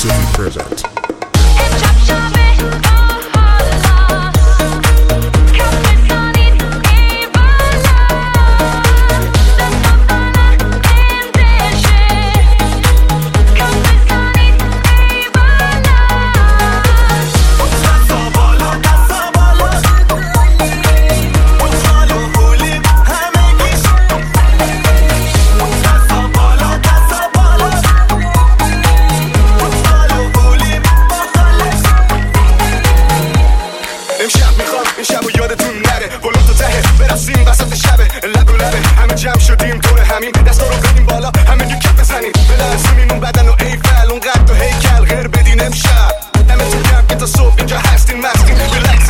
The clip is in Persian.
City present. جمع شدیم دور همین دستا رو بدیم بالا همه دو کف بزنیم بلرسونیم اون بدن و ایفل اون قد و هیکل غیر بدین امشب دمتون گرم که تا صبح اینجا هستین مستین